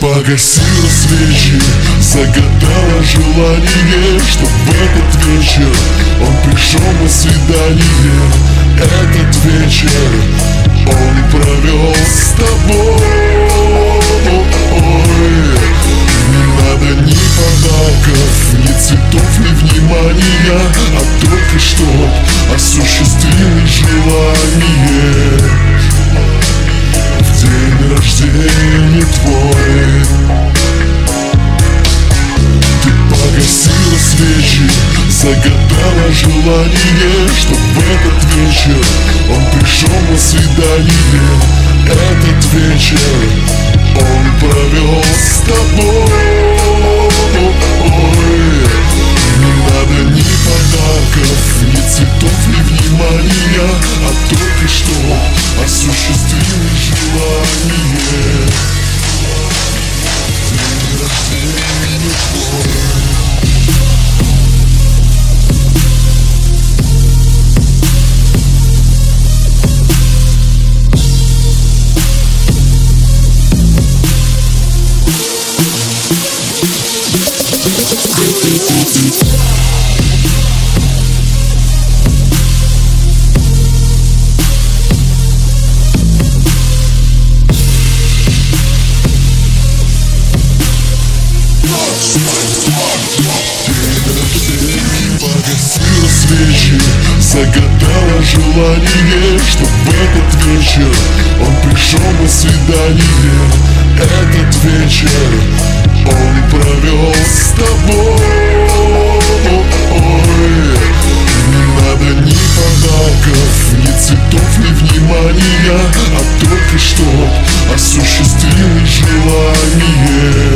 Погасила свечи, загадала желание, чтоб в этот вечер он пришел на свидание. Этот вечер он провел с тобой. Не надо ни подарков, ни цветов, ни внимания, а только чтоб осуществилось желание. В день рождения твой ты погасила свечи, загадала желание, чтоб в этот вечер он пришел на свидание. Этот вечер он провел с тобой. Не надо ни подарков, ни цветов, ни внимания, а только что осуществилось желание. День рождения твой. Погасила свечи, загадала желание, чтоб в этот вечер он пришел на свидание. Этот вечер он провел с тобой. Не надо ни подарков, ни цветов, ни внимания, а только чтоб осуществилось желание.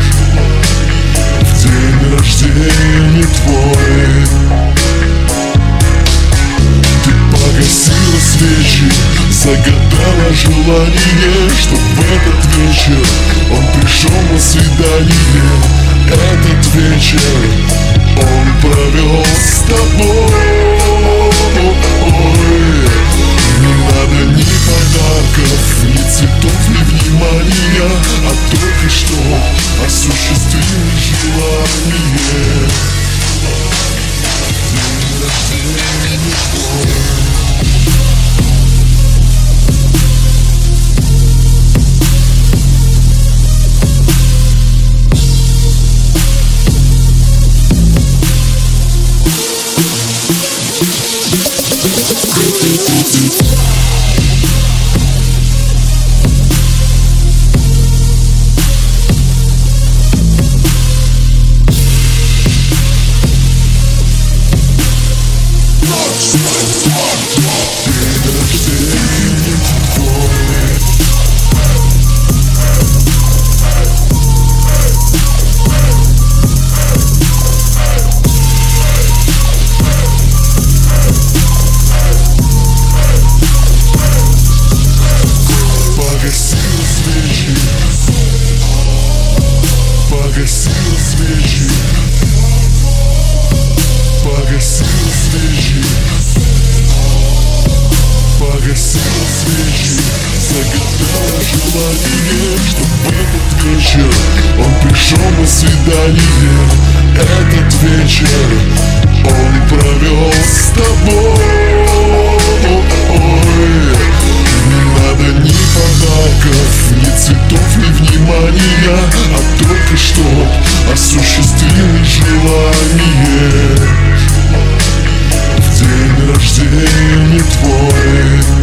В день рождения твой ты погасила свечи, загадала желание, чтоб в этот вечер он пришел на свидание. Этот вечер он провел с тобой. Не надо ни подарков, ни цветов, ни внимания, а только что осуществилось желание. День рождения твой. Погасила свечи, погасила свечи, погасила свечи, загадала желание, чтоб в этот вечер он пришел на свидание. Этот вечер он провел с тобой. Не надо ни подарков, ни цветов, ни внимания, а только чтоб осуществилось желание. В день рождения твой